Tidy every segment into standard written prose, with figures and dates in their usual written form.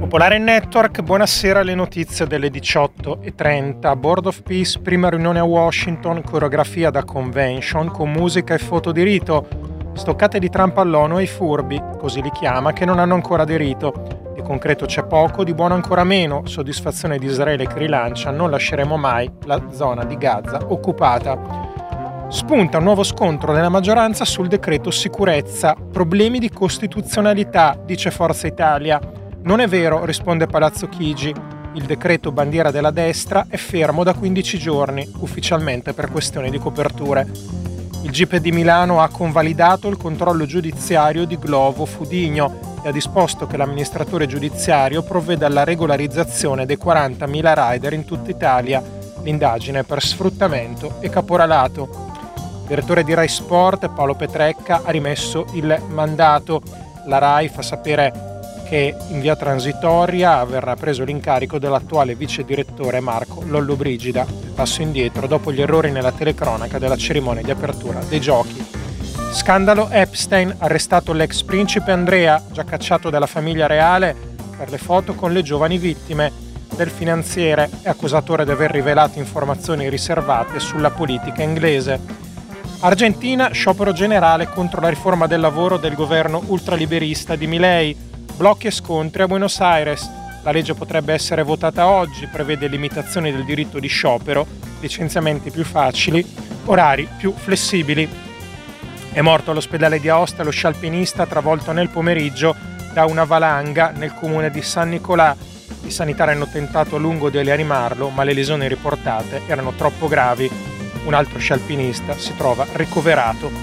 Popolare Network, buonasera, le notizie delle 18:30. Board of Peace, prima riunione a Washington, coreografia da convention con musica e foto di rito. Stoccate di Trump all'ONU ai furbi, così li chiama, che non hanno ancora aderito. Di concreto c'è poco, di buono ancora meno. Soddisfazione di Israele che rilancia: non lasceremo mai la zona di Gaza occupata. Spunta un nuovo scontro nella maggioranza sul decreto sicurezza. Problemi di costituzionalità, dice Forza Italia. Non è vero, risponde Palazzo Chigi. Il decreto bandiera della destra è fermo da 15 giorni, ufficialmente per questioni di coperture. Il GIP di Milano ha convalidato il controllo giudiziario di Glovo Fudigno e ha disposto che l'amministratore giudiziario provveda alla regolarizzazione dei 40.000 rider in tutta Italia. L'indagine è per sfruttamento e caporalato. Il direttore di Rai Sport, Paolo Petrecca, ha rimesso il mandato. La Rai fa sapere che in via transitoria verrà preso l'incarico dell'attuale vice direttore Marco Lollobrigida. Passo indietro dopo gli errori nella telecronaca della cerimonia di apertura dei giochi. Scandalo Epstein, arrestato l'ex principe Andrea, già cacciato dalla famiglia reale per le foto con le giovani vittime. Del finanziere è accusatore di aver rivelato informazioni riservate sulla politica inglese. Argentina, sciopero generale contro la riforma del lavoro del governo ultraliberista di Milei. Blocchi e scontri a Buenos Aires. La legge potrebbe essere votata oggi, prevede limitazioni del diritto di sciopero, licenziamenti più facili, orari più flessibili. È morto all'ospedale di Aosta lo scialpinista travolto nel pomeriggio da una valanga nel comune di San Nicolà. I sanitari hanno tentato a lungo di rianimarlo, ma le lesioni riportate erano troppo gravi. Un altro scialpinista si trova ricoverato.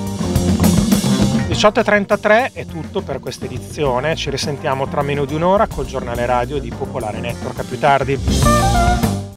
18:33 è tutto per questa edizione, ci risentiamo tra meno di un'ora col giornale radio di Popolare Network. A più tardi.